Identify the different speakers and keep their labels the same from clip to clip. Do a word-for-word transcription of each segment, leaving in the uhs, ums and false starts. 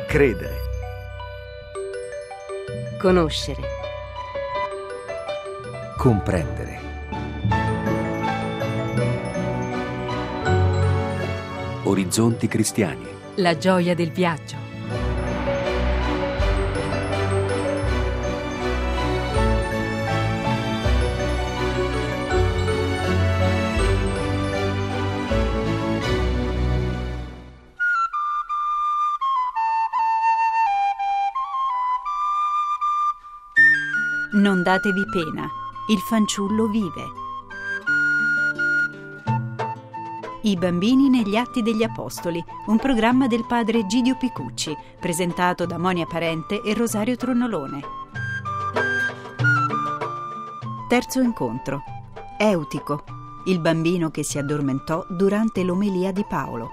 Speaker 1: Credere.
Speaker 2: Conoscere.
Speaker 1: Comprendere. Orizzonti cristiani.
Speaker 2: La gioia del viaggio.
Speaker 3: Non datevi pena, il fanciullo vive. I bambini negli Atti degli Apostoli, un programma del padre Gidio Picucci, presentato da Monia Parente e Rosario Tronnolone. Terzo incontro. Eutico, il bambino che si addormentò durante l'omelia di Paolo.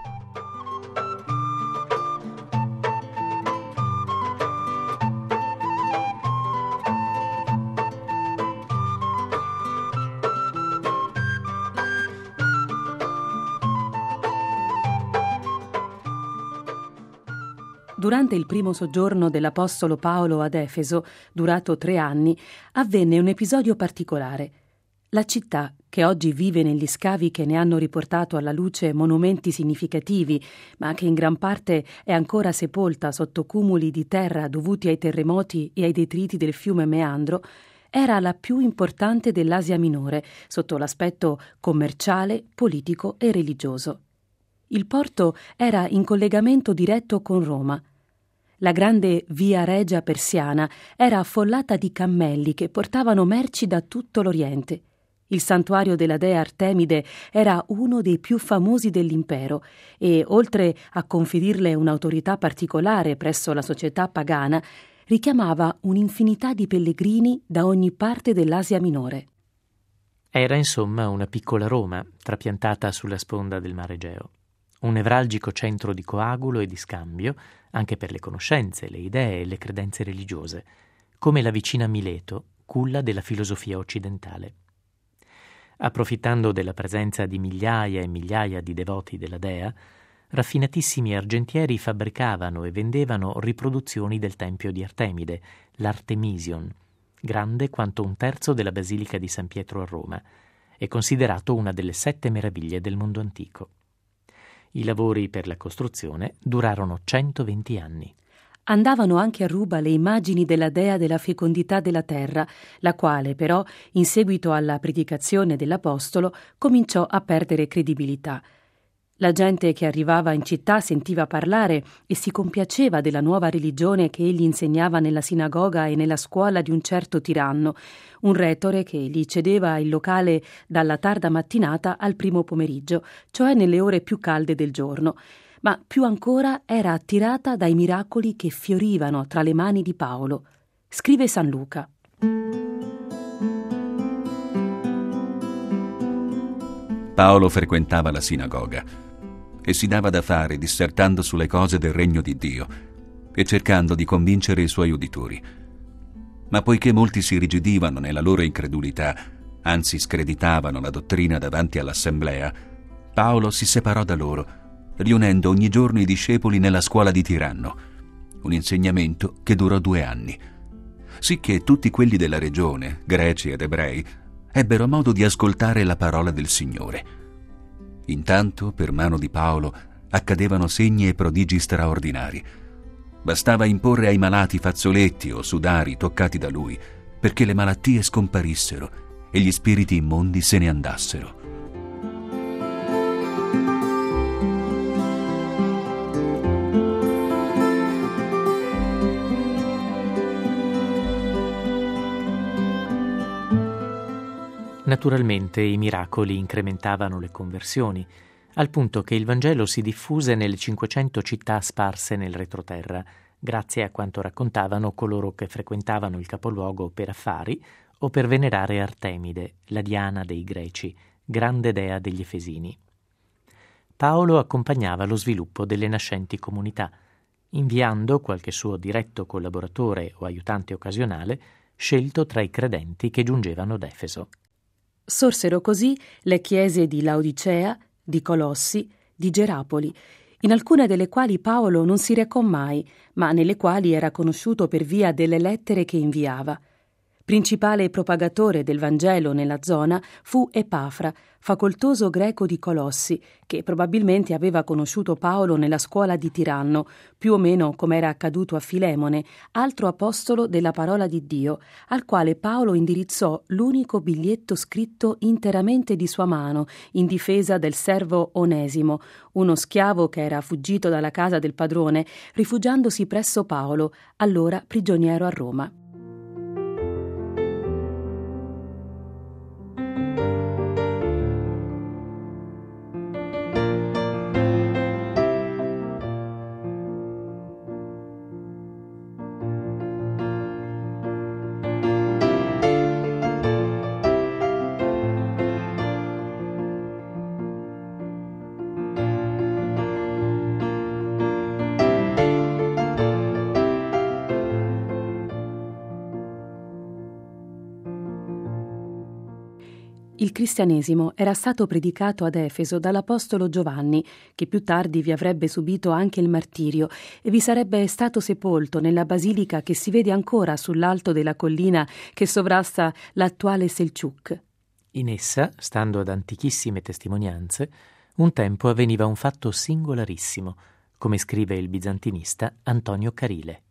Speaker 4: Durante il primo soggiorno dell'Apostolo Paolo ad Efeso, durato tre anni, avvenne un episodio particolare. La città, che oggi vive negli scavi che ne hanno riportato alla luce monumenti significativi, ma che in gran parte è ancora sepolta sotto cumuli di terra dovuti ai terremoti e ai detriti del fiume Meandro, era la più importante dell'Asia Minore, sotto l'aspetto commerciale, politico e religioso. Il porto era in collegamento diretto con Roma. La grande via Regia persiana era affollata di cammelli che portavano merci da tutto l'Oriente. Il santuario della dea Artemide era uno dei più famosi dell'impero e, oltre a conferirle un'autorità particolare presso la società pagana, richiamava un'infinità di pellegrini da ogni parte dell'Asia Minore.
Speaker 5: Era insomma una piccola Roma, trapiantata sulla sponda del Mar Egeo. Un nevralgico centro di coagulo e di scambio, anche per le conoscenze, le idee e le credenze religiose, come la vicina Mileto, culla della filosofia occidentale. Approfittando della presenza di migliaia e migliaia di devoti della dea, raffinatissimi argentieri fabbricavano e vendevano riproduzioni del tempio di Artemide, l'Artemision, grande quanto un terzo della basilica di San Pietro a Roma, e considerato una delle sette meraviglie del mondo antico. I lavori per la costruzione durarono centoventi anni.
Speaker 4: Andavano anche a ruba le immagini della dea della fecondità della terra, la quale però, in seguito alla predicazione dell'Apostolo, cominciò a perdere credibilità. La gente che arrivava in città sentiva parlare e si compiaceva della nuova religione che egli insegnava nella sinagoga e nella scuola di un certo tiranno, un retore che gli cedeva il locale dalla tarda mattinata al primo pomeriggio, cioè nelle ore più calde del giorno, ma più ancora era attirata dai miracoli che fiorivano tra le mani di Paolo. Scrive San Luca.
Speaker 6: Paolo frequentava la sinagoga e si dava da fare dissertando sulle cose del regno di Dio e cercando di convincere i suoi uditori. Ma poiché molti si irrigidivano nella loro incredulità, anzi screditavano la dottrina davanti all'assemblea, Paolo si separò da loro, riunendo ogni giorno i discepoli nella scuola di Tiranno, un insegnamento che durò due anni, sicché tutti quelli della regione, greci ed ebrei, ebbero modo di ascoltare la parola del Signore. Intanto, per mano di Paolo, accadevano segni e prodigi straordinari. Bastava imporre ai malati fazzoletti o sudari toccati da lui, perché le malattie scomparissero e gli spiriti immondi se ne andassero.
Speaker 5: Naturalmente i miracoli incrementavano le conversioni, al punto che il Vangelo si diffuse nelle cinquecento città sparse nel retroterra, grazie a quanto raccontavano coloro che frequentavano il capoluogo per affari o per venerare Artemide, la Diana dei Greci, grande dea degli Efesini. Paolo accompagnava lo sviluppo delle nascenti comunità, inviando qualche suo diretto collaboratore o aiutante occasionale, scelto tra i credenti che giungevano ad Efeso.
Speaker 4: Sorsero così le chiese di Laodicea, di Colossi, di Gerapoli, in alcune delle quali Paolo non si recò mai, ma nelle quali era conosciuto per via delle lettere che inviava. Principale propagatore del Vangelo nella zona fu Epafra, facoltoso greco di Colossi, che probabilmente aveva conosciuto Paolo nella scuola di Tiranno, più o meno come era accaduto a Filemone, altro apostolo della parola di Dio, al quale Paolo indirizzò l'unico biglietto scritto interamente di sua mano in difesa del servo Onesimo, uno schiavo che era fuggito dalla casa del padrone, rifugiandosi presso Paolo, allora prigioniero a Roma. Il cristianesimo era stato predicato ad Efeso dall'apostolo Giovanni, che più tardi vi avrebbe subito anche il martirio e vi sarebbe stato sepolto nella basilica che si vede ancora sull'alto della collina che sovrasta l'attuale Selciuk.
Speaker 5: In essa, stando ad antichissime testimonianze, un tempo avveniva un fatto singolarissimo, come scrive il bizantinista Antonio Carile.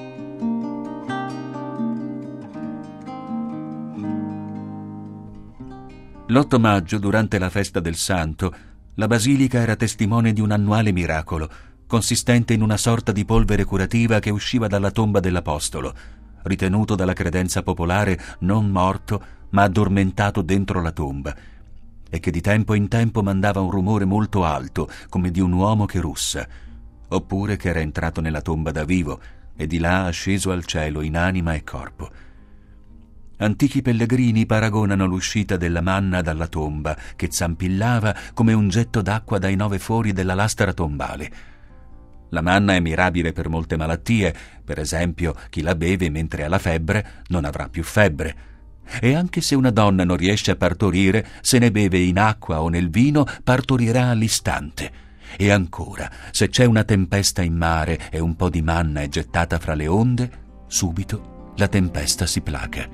Speaker 6: L'otto maggio, durante la festa del Santo, la basilica era testimone di un annuale miracolo, consistente in una sorta di polvere curativa che usciva dalla tomba dell'apostolo, ritenuto dalla credenza popolare non morto, ma addormentato dentro la tomba, e che di tempo in tempo mandava un rumore molto alto, come di un uomo che russa, oppure che era entrato nella tomba da vivo e di là asceso al cielo in anima e corpo. Antichi pellegrini paragonano l'uscita della manna dalla tomba, che zampillava come un getto d'acqua dai nove fori della lastra tombale. La manna è mirabile per molte malattie, per esempio chi la beve mentre ha la febbre non avrà più febbre. E anche se una donna non riesce a partorire, se ne beve in acqua o nel vino, partorirà all'istante. E ancora, se c'è una tempesta in mare e un po' di manna è gettata fra le onde, subito la tempesta si placa.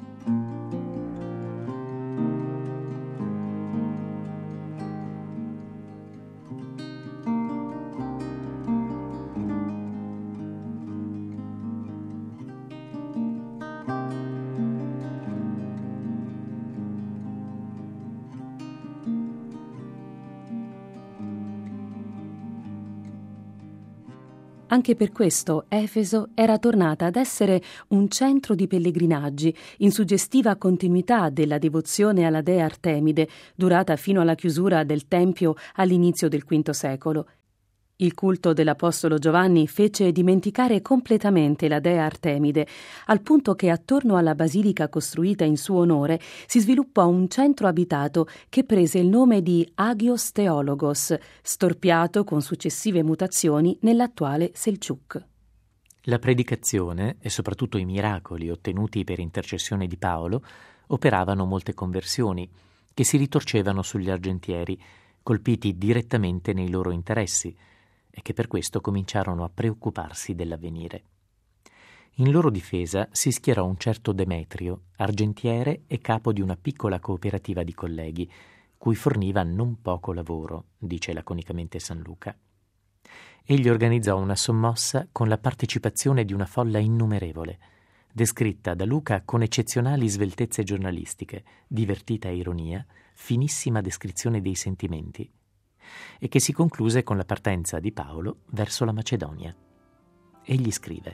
Speaker 4: Anche per questo Efeso era tornata ad essere un centro di pellegrinaggi, in suggestiva continuità della devozione alla dea Artemide, durata fino alla chiusura del Tempio all'inizio del quinto secolo. Il culto dell'apostolo Giovanni fece dimenticare completamente la dea Artemide, al punto che attorno alla basilica costruita in suo onore si sviluppò un centro abitato che prese il nome di Agios Theologos, storpiato con successive mutazioni nell'attuale Selciuk.
Speaker 5: La predicazione e soprattutto i miracoli ottenuti per intercessione di Paolo operavano molte conversioni che si ritorcevano sugli argentieri, colpiti direttamente nei loro interessi, e che per questo cominciarono a preoccuparsi dell'avvenire. In loro difesa si schierò un certo Demetrio, argentiere e capo di una piccola cooperativa di colleghi, cui forniva non poco lavoro, dice laconicamente San Luca. Egli organizzò una sommossa con la partecipazione di una folla innumerevole, descritta da Luca con eccezionali sveltezze giornalistiche, divertita ironia, finissima descrizione dei sentimenti, e che si concluse con la partenza di Paolo verso la Macedonia. Egli scrive: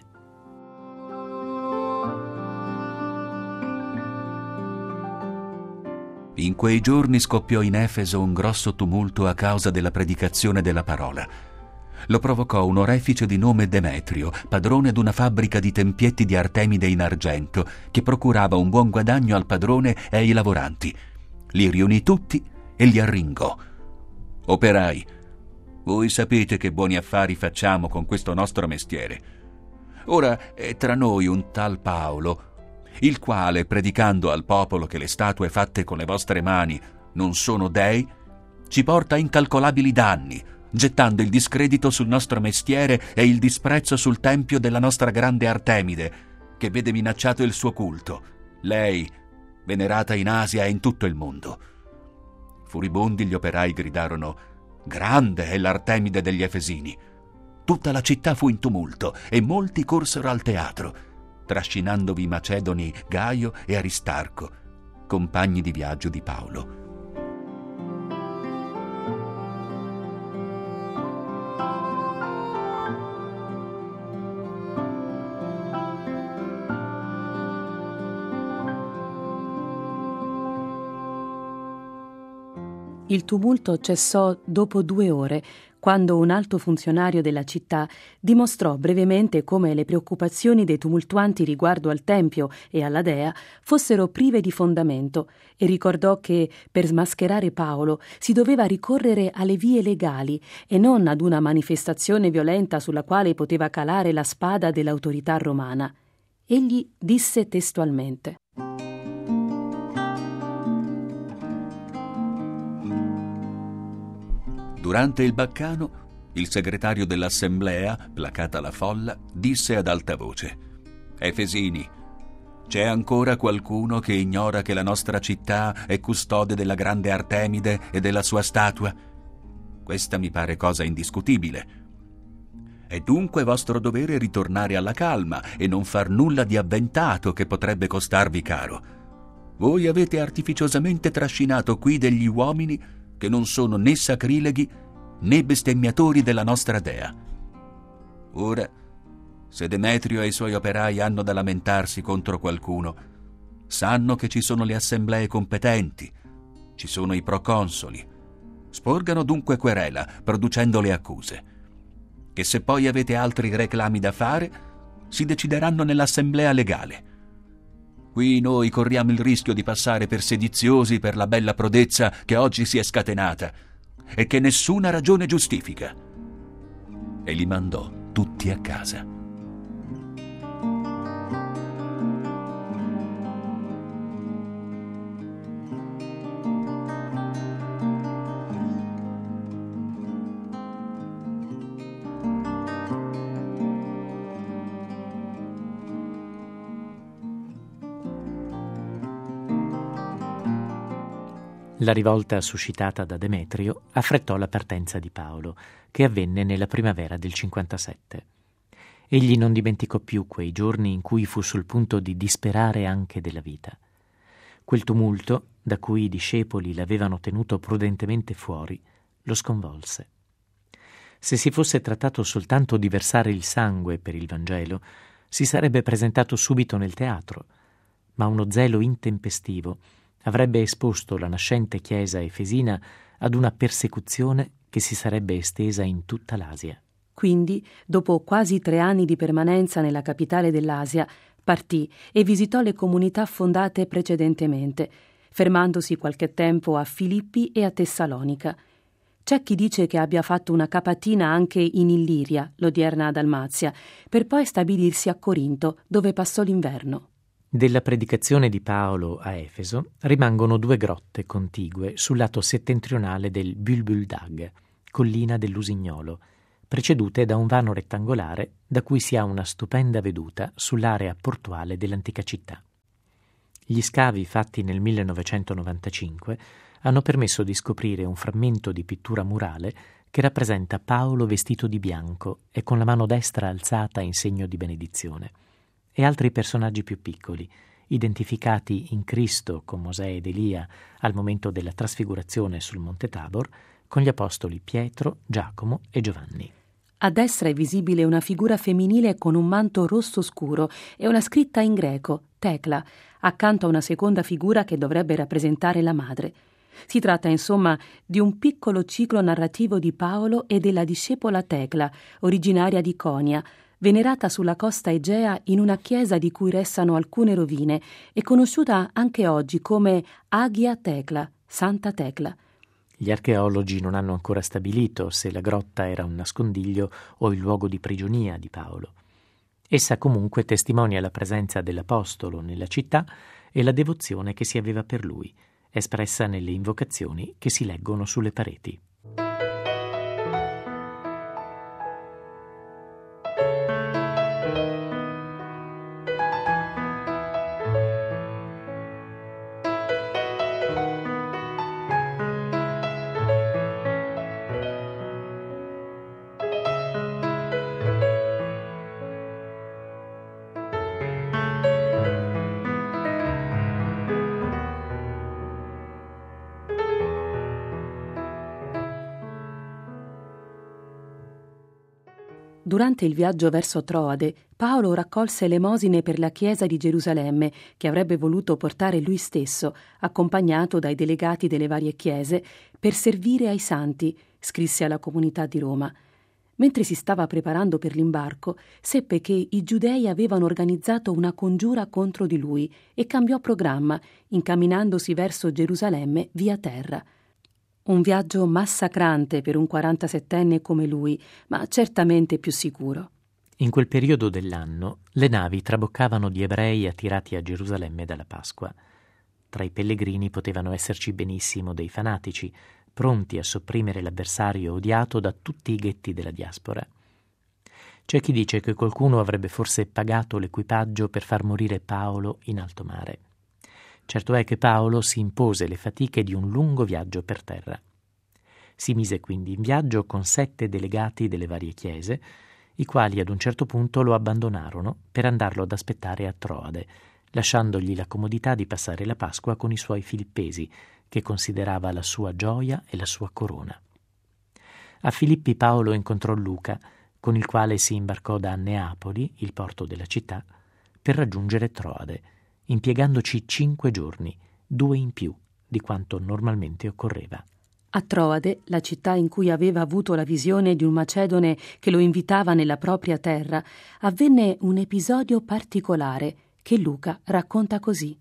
Speaker 6: In quei giorni scoppiò in Efeso un grosso tumulto a causa della predicazione della parola. Lo provocò un orefice di nome Demetrio, padrone d'una fabbrica di tempietti di Artemide in argento, che procurava un buon guadagno al padrone e ai lavoranti. Li riunì tutti e li arringò. Operai, voi sapete che buoni affari facciamo con questo nostro mestiere. Ora è tra noi un tal Paolo, il quale, predicando al popolo che le statue fatte con le vostre mani non sono dei, ci porta incalcolabili danni, gettando il discredito sul nostro mestiere e il disprezzo sul tempio della nostra grande Artemide, che vede minacciato il suo culto, lei, venerata in Asia e in tutto il mondo. Furibondi gli operai gridarono: «Grande è l'Artemide degli Efesini!» Tutta la città fu in tumulto e molti corsero al teatro, trascinandovi i macedoni Gaio e Aristarco, compagni di viaggio di Paolo.
Speaker 4: Il tumulto cessò dopo due ore, quando un alto funzionario della città dimostrò brevemente come le preoccupazioni dei tumultuanti riguardo al Tempio e alla Dea fossero prive di fondamento e ricordò che per smascherare Paolo si doveva ricorrere alle vie legali e non ad una manifestazione violenta sulla quale poteva calare la spada dell'autorità romana. Egli disse testualmente:
Speaker 6: Durante il baccano, il segretario dell'assemblea, placata la folla, disse ad alta voce: «Efesini, c'è ancora qualcuno che ignora che la nostra città è custode della grande Artemide e della sua statua? Questa mi pare cosa indiscutibile. È dunque vostro dovere ritornare alla calma e non far nulla di avventato che potrebbe costarvi caro. Voi avete artificiosamente trascinato qui degli uomini che non sono né sacrileghi né bestemmiatori della nostra dea. Ora, se Demetrio e i suoi operai hanno da lamentarsi contro qualcuno, sanno che ci sono le assemblee competenti, ci sono i proconsoli. Sporgano dunque querela, producendo le accuse. Che se poi avete altri reclami da fare, si decideranno nell'assemblea legale. Qui noi corriamo il rischio di passare per sediziosi per la bella prodezza che oggi si è scatenata e che nessuna ragione giustifica». E li mandò tutti a casa.
Speaker 5: La rivolta suscitata da Demetrio affrettò la partenza di Paolo, che avvenne nella primavera del cinquantasette. Egli non dimenticò più quei giorni in cui fu sul punto di disperare anche della vita. Quel tumulto, da cui i discepoli l'avevano tenuto prudentemente fuori, lo sconvolse. Se si fosse trattato soltanto di versare il sangue per il Vangelo, si sarebbe presentato subito nel teatro, ma uno zelo intempestivo avrebbe esposto la nascente chiesa efesina ad una persecuzione che si sarebbe estesa in tutta l'Asia.
Speaker 4: Quindi, dopo quasi tre anni di permanenza nella capitale dell'Asia, partì e visitò le comunità fondate precedentemente, fermandosi qualche tempo a Filippi e a Tessalonica. C'è chi dice che abbia fatto una capatina anche in Illiria, l'odierna Dalmazia, per poi stabilirsi a Corinto, dove passò l'inverno.
Speaker 5: Della predicazione di Paolo a Efeso rimangono due grotte contigue sul lato settentrionale del Bulbuldag, collina dell'Usignolo, precedute da un vano rettangolare da cui si ha una stupenda veduta sull'area portuale dell'antica città. Gli scavi fatti nel millenovecentonovantacinque hanno permesso di scoprire un frammento di pittura murale che rappresenta Paolo vestito di bianco e con la mano destra alzata in segno di benedizione, e altri personaggi più piccoli, identificati in Cristo con Mosè ed Elia al momento della trasfigurazione sul Monte Tabor, con gli apostoli Pietro, Giacomo e Giovanni.
Speaker 4: A destra è visibile una figura femminile con un manto rosso scuro e una scritta in greco, Tecla, accanto a una seconda figura che dovrebbe rappresentare la madre. Si tratta insomma di un piccolo ciclo narrativo di Paolo e della discepola Tecla, originaria di Conia, venerata sulla costa egea in una chiesa di cui restano alcune rovine e conosciuta anche oggi come Agia Tecla, Santa Tecla.
Speaker 5: Gli archeologi non hanno ancora stabilito se la grotta era un nascondiglio o il luogo di prigionia di Paolo. Essa comunque testimonia la presenza dell'apostolo nella città e la devozione che si aveva per lui, espressa nelle invocazioni che si leggono sulle pareti.
Speaker 4: Durante il viaggio verso Troade, Paolo raccolse elemosine per la chiesa di Gerusalemme, che avrebbe voluto portare lui stesso, accompagnato dai delegati delle varie chiese, per servire ai santi, scrisse alla comunità di Roma. Mentre si stava preparando per l'imbarco, seppe che i giudei avevano organizzato una congiura contro di lui e cambiò programma, incamminandosi verso Gerusalemme via terra. Un viaggio massacrante per un quarantasettenne come lui, ma certamente più sicuro.
Speaker 5: In quel periodo dell'anno le navi traboccavano di ebrei attirati a Gerusalemme dalla Pasqua. Tra i pellegrini potevano esserci benissimo dei fanatici, pronti a sopprimere l'avversario odiato da tutti i ghetti della diaspora. C'è chi dice che qualcuno avrebbe forse pagato l'equipaggio per far morire Paolo in alto mare. Certo è che Paolo si impose le fatiche di un lungo viaggio per terra. Si mise quindi in viaggio con sette delegati delle varie chiese, i quali ad un certo punto lo abbandonarono per andarlo ad aspettare a Troade, lasciandogli la comodità di passare la Pasqua con i suoi filippesi, che considerava la sua gioia e la sua corona. A Filippi Paolo incontrò Luca, con il quale si imbarcò da Neapoli, il porto della città, per raggiungere Troade, impiegandoci cinque giorni, due in più di quanto normalmente occorreva.
Speaker 4: A Troade, la città in cui aveva avuto la visione di un macedone che lo invitava nella propria terra, avvenne un episodio particolare che Luca racconta così.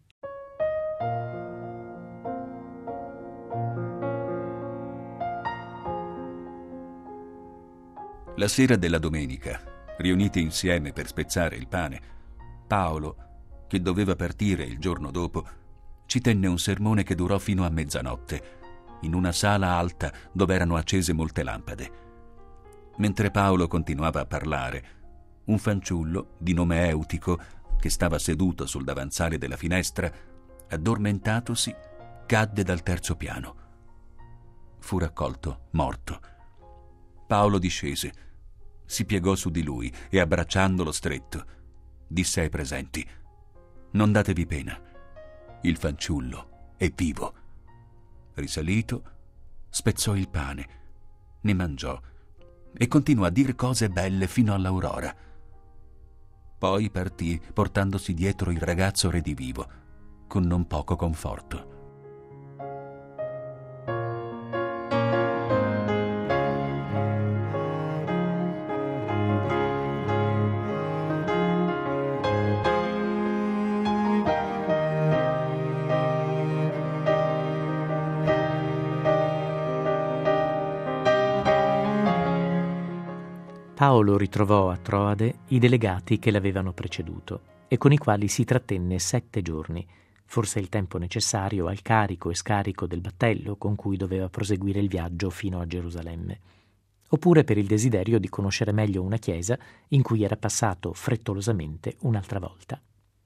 Speaker 6: La sera della domenica, riuniti insieme per spezzare il pane, Paolo, che doveva partire il giorno dopo, ci tenne un sermone che durò fino a mezzanotte, in una sala alta dove erano accese molte lampade. Mentre Paolo continuava a parlare, un fanciullo di nome Eutico, che stava seduto sul davanzale della finestra, addormentatosi, cadde dal terzo piano. Fu raccolto morto. Paolo discese, si piegò su di lui e, abbracciandolo stretto, disse ai presenti: «Non datevi pena, il fanciullo è vivo». Risalito, spezzò il pane, ne mangiò e continuò a dire cose belle fino all'aurora. Poi partì portandosi dietro il ragazzo redivivo, con non poco conforto.
Speaker 5: Paolo ritrovò a Troade i delegati che l'avevano preceduto e con i quali si trattenne sette giorni, forse il tempo necessario al carico e scarico del battello con cui doveva proseguire il viaggio fino a Gerusalemme, oppure per il desiderio di conoscere meglio una chiesa in cui era passato frettolosamente un'altra volta.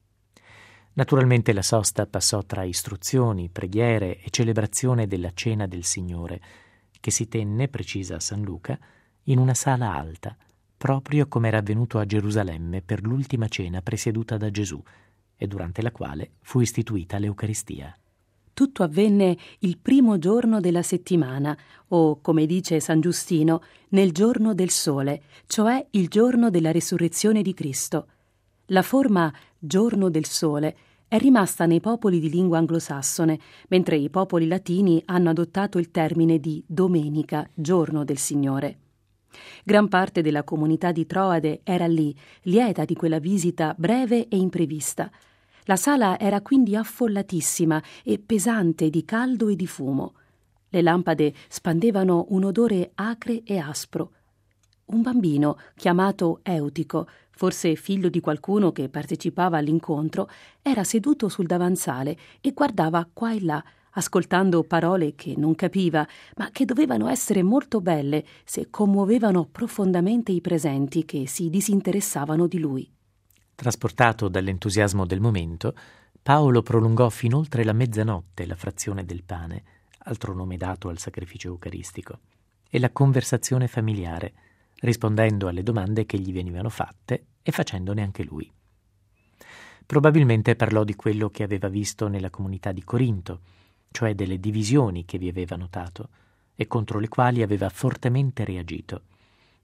Speaker 5: Naturalmente la sosta passò tra istruzioni, preghiere e celebrazione della Cena del Signore, che si tenne, precisa San Luca, in una sala alta, proprio come era avvenuto a Gerusalemme per l'ultima cena presieduta da Gesù e durante la quale fu istituita l'Eucaristia.
Speaker 4: Tutto avvenne il primo giorno della settimana, o, come dice San Giustino, nel giorno del sole, cioè il giorno della resurrezione di Cristo. La forma giorno del sole è rimasta nei popoli di lingua anglosassone, mentre i popoli latini hanno adottato il termine di domenica, giorno del Signore. Gran parte della comunità di Troade era lì, lieta di quella visita breve e imprevista. La sala era quindi affollatissima e pesante di caldo e di fumo. Le lampade spandevano un odore acre e aspro. Un bambino, chiamato Eutico, forse figlio di qualcuno che partecipava all'incontro, era seduto sul davanzale e guardava qua e là, ascoltando parole che non capiva, ma che dovevano essere molto belle se commuovevano profondamente i presenti che si disinteressavano di lui.
Speaker 5: Trasportato dall'entusiasmo del momento, Paolo prolungò fin oltre la mezzanotte la frazione del pane, altro nome dato al sacrificio eucaristico, e la conversazione familiare, rispondendo alle domande che gli venivano fatte e facendone anche lui. Probabilmente parlò di quello che aveva visto nella comunità di Corinto, cioè delle divisioni che vi aveva notato e contro le quali aveva fortemente reagito,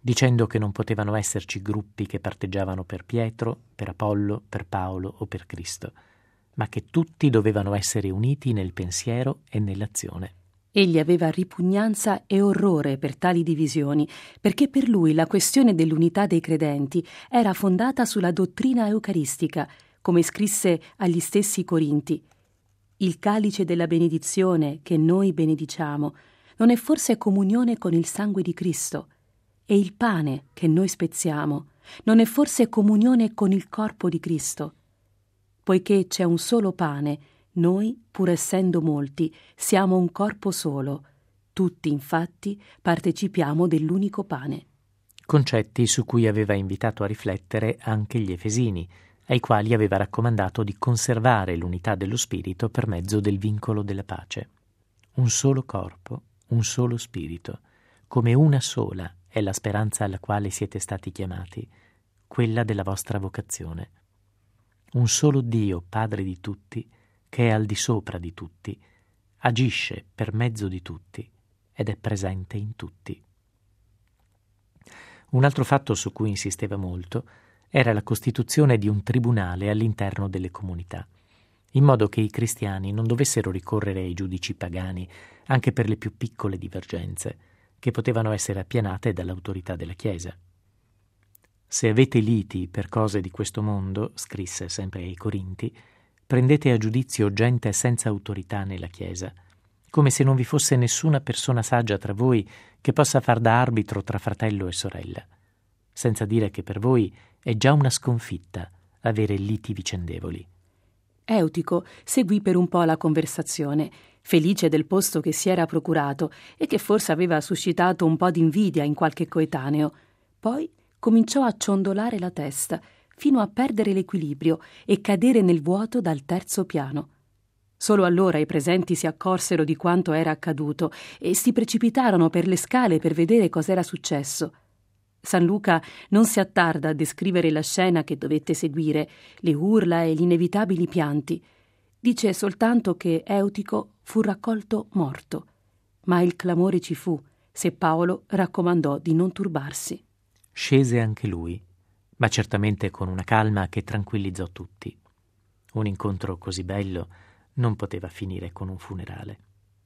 Speaker 5: dicendo che non potevano esserci gruppi che parteggiavano per Pietro, per Apollo, per Paolo o per Cristo, ma che tutti dovevano essere uniti nel pensiero e nell'azione.
Speaker 4: Egli aveva ripugnanza e orrore per tali divisioni, perché per lui la questione dell'unità dei credenti era fondata sulla dottrina eucaristica, come scrisse agli stessi Corinti. Il calice della benedizione che noi benediciamo non è forse comunione con il sangue di Cristo? E il pane che noi spezziamo non è forse comunione con il corpo di Cristo? Poiché c'è un solo pane, noi, pur essendo molti, siamo un corpo solo. Tutti, infatti, partecipiamo dell'unico pane.
Speaker 5: Concetti su cui aveva invitato a riflettere anche gli Efesini, ai quali aveva raccomandato di conservare l'unità dello spirito per mezzo del vincolo della pace. Un solo corpo, un solo spirito, come una sola è la speranza alla quale siete stati chiamati, quella della vostra vocazione. Un solo Dio, Padre di tutti, che è al di sopra di tutti, agisce per mezzo di tutti ed è presente in tutti. Un altro fatto su cui insisteva molto era la costituzione di un tribunale all'interno delle comunità, in modo che i cristiani non dovessero ricorrere ai giudici pagani anche per le più piccole divergenze, che potevano essere appianate dall'autorità della Chiesa. Se avete liti per cose di questo mondo, scrisse sempre ai Corinti, prendete a giudizio gente senza autorità nella Chiesa, come se non vi fosse nessuna persona saggia tra voi che possa far da arbitro tra fratello e sorella, senza dire che per voi è già una sconfitta avere liti vicendevoli.
Speaker 4: Eutico seguì per un po' la conversazione, felice del posto che si era procurato e che forse aveva suscitato un po' di invidia in qualche coetaneo. Poi cominciò a ciondolare la testa, fino a perdere l'equilibrio e cadere nel vuoto dal terzo piano. Solo allora i presenti si accorsero di quanto era accaduto e si precipitarono per le scale per vedere cos'era successo. San Luca non si attarda a descrivere la scena che dovette seguire, le urla e gli inevitabili pianti. Dice soltanto che Eutico fu raccolto morto, ma il clamore ci fu, se Paolo raccomandò di non turbarsi.
Speaker 5: Scese anche lui, ma certamente con una calma che tranquillizzò tutti. Un incontro così bello non poteva finire con un funerale.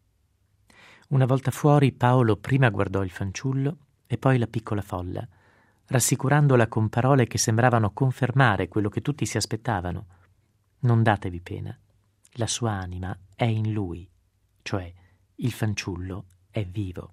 Speaker 5: Una volta fuori, Paolo prima guardò il fanciullo e poi la piccola folla, rassicurandola con parole che sembravano confermare quello che tutti si aspettavano. Non datevi pena, la sua anima è in lui, cioè il fanciullo è vivo.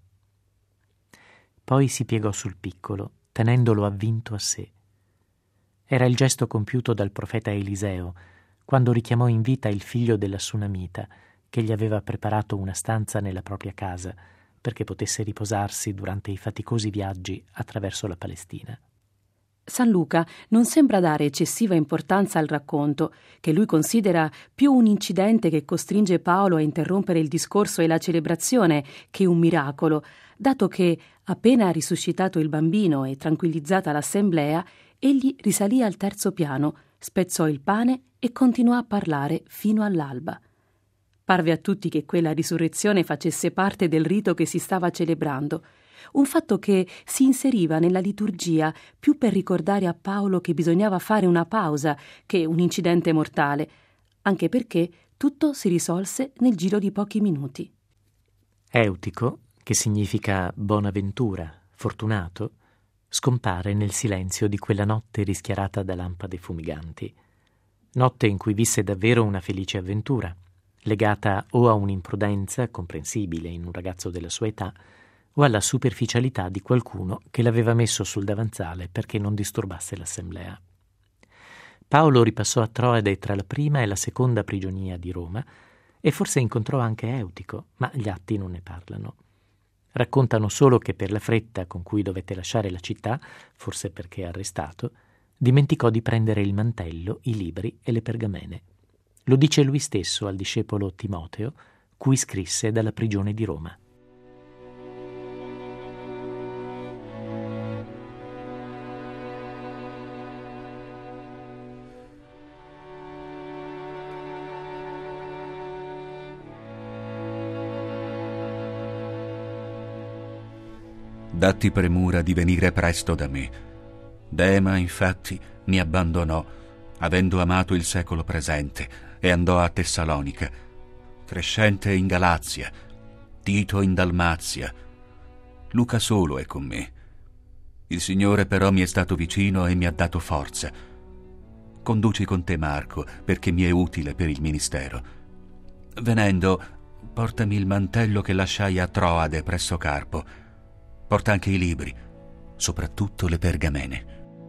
Speaker 5: Poi si piegò sul piccolo, tenendolo avvinto a sé. Era il gesto compiuto dal profeta Eliseo, quando richiamò in vita il figlio della Sunamita, che gli aveva preparato una stanza nella propria casa, perché potesse riposarsi durante i faticosi viaggi attraverso la Palestina.
Speaker 4: San Luca non sembra dare eccessiva importanza al racconto, che lui considera più un incidente che costringe Paolo a interrompere il discorso e la celebrazione che un miracolo, dato che, appena risuscitato il bambino e tranquillizzata l'assemblea, egli risalì al terzo piano, spezzò il pane e continuò a parlare fino all'alba. Parve a tutti che quella risurrezione facesse parte del rito che si stava celebrando, un fatto che si inseriva nella liturgia più per ricordare a Paolo che bisognava fare una pausa che un incidente mortale, anche perché tutto si risolse nel giro di pochi minuti.
Speaker 5: Eutico, che significa bonaventura, fortunato, scompare nel silenzio di quella notte rischiarata da lampade fumiganti, notte in cui visse davvero una felice avventura, legata o a un'imprudenza comprensibile in un ragazzo della sua età o alla superficialità di qualcuno che l'aveva messo sul davanzale perché non disturbasse l'assemblea. Paolo ripassò a Troade tra la prima e la seconda prigionia di Roma e forse incontrò anche Eutico, ma gli atti non ne parlano. Raccontano solo che per la fretta con cui dovette lasciare la città, forse perché arrestato, dimenticò di prendere il mantello, i libri e le pergamene. Lo dice lui stesso al discepolo Timoteo, cui scrisse dalla prigione di Roma.
Speaker 6: datti premura di venire presto da me. Dema, infatti, mi abbandonò, avendo amato il secolo presente, e andò a Tessalonica, Crescente in Galazia, Tito in Dalmazia. Luca solo è con me. Il Signore però mi è stato vicino e mi ha dato forza. Conduci con te Marco, perché mi è utile per il ministero. Venendo, portami il mantello che lasciai a Troade presso Carpo. Porta anche i libri, soprattutto le pergamene.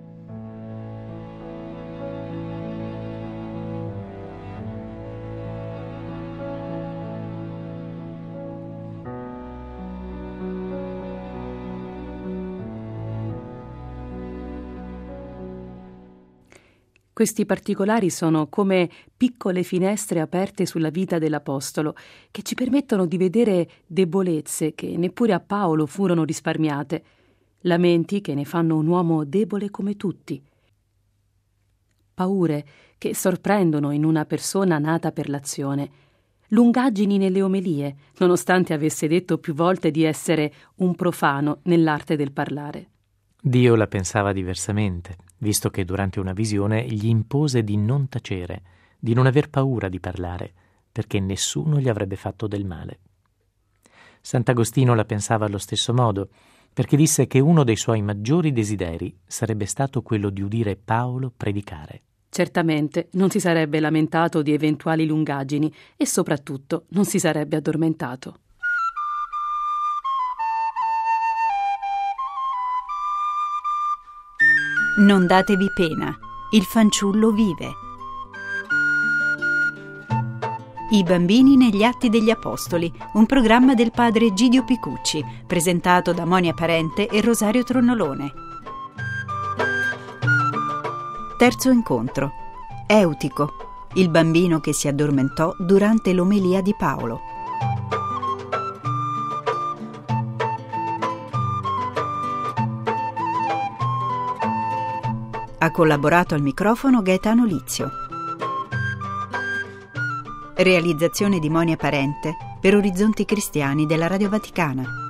Speaker 4: Questi particolari sono come piccole finestre aperte sulla vita dell'Apostolo, che ci permettono di vedere debolezze che neppure a Paolo furono risparmiate, lamenti che ne fanno un uomo debole come tutti, paure che sorprendono in una persona nata per l'azione, lungaggini nelle omelie, nonostante avesse detto più volte di essere un profano nell'arte del parlare.
Speaker 5: Dio la pensava diversamente, visto che durante una visione gli impose di non tacere, di non aver paura di parlare, perché nessuno gli avrebbe fatto del male. Sant'Agostino la pensava allo stesso modo, perché disse che uno dei suoi maggiori desideri sarebbe stato quello di udire Paolo predicare.
Speaker 4: Certamente non si sarebbe lamentato di eventuali lungaggini e soprattutto non si sarebbe addormentato.
Speaker 3: Non datevi pena, il fanciullo vive. I bambini negli Atti degli Apostoli, un programma del padre Gidio Picucci, presentato da Monia Parente e Rosario Tronnolone. Terzo incontro. Eutico, il bambino che si addormentò durante l'omelia di Paolo. Ha collaborato al microfono Gaetano Lizio. Realizzazione di Monia Parente per Orizzonti Cristiani della Radio Vaticana.